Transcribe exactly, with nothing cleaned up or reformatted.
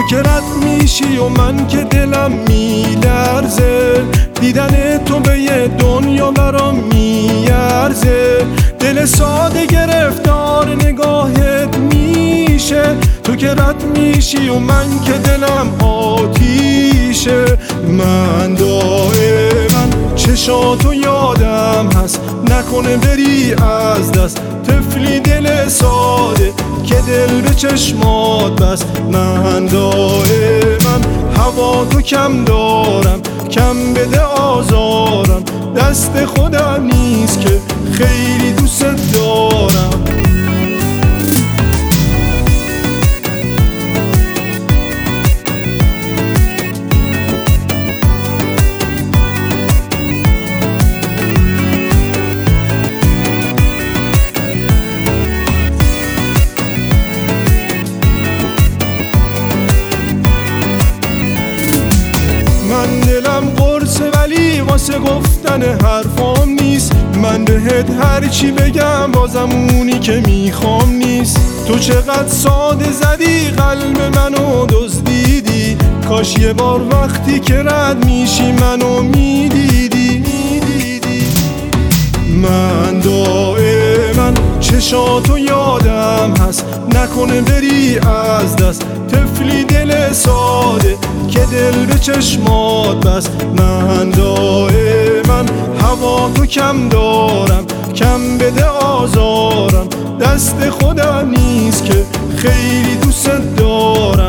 که رد میشی و من که دلم میلرزه، دیدن تو به یه دنیا برام میارزه. دل ساده گرفتار نگاهت میشه، تو که رد میشی و من که دلم آتیشه. من دائما چشاتو یادم هست، نکنه بری از دست. طفلی دل ساده که دل به چشمات بست. من دائما هوا تو کم دارم، کم بده آزارم. دست خودم نیست که خیلی دوست دارم. من دلم قرصه ولی واسه گفتن حرفام نیست. من بهت هرچی بگم بازم اونی که میخوام نیست. تو چقدر ساده زدی قلب منو دزدیدی، کاش یه بار وقتی که رد میشی منو میدیدی. من دائما چشاتو یادم هست، نکنه بری از دست. طفلی دل ساده که دل به چشمات بست. من دائما هوا تو کم دارم، کم بده آزارم. دست خودم نیست که خیلی دوست دارم.